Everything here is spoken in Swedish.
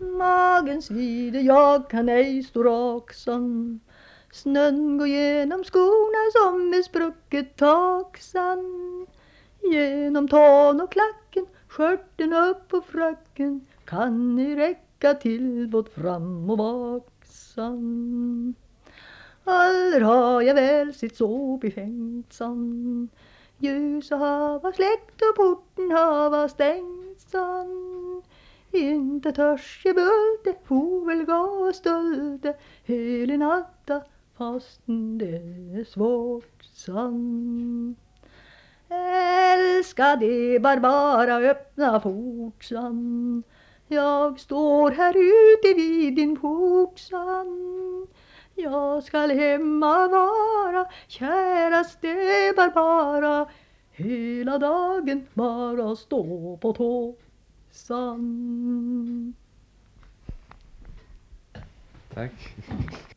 Magen svider, jag kan ej stå rak sann. Snön går genom skorna som med sprucket tak sann. Genom tån och klacken, skörten upp på fracken, kan ni räcka till både fram och bak sann. Aller har jag väl sitt så befängt sann. Ljuset hava släckt och porten hava stängt sann. Inte törs jag bulde, fåvelga och stölde hela natta fastän det är svårt sann. Älska det bara öppna fort sann. Jag står här ute vid din port sann. Jag skall hemma vara, käraste Barbara, hela dagen bara stå på tå sann. Tack.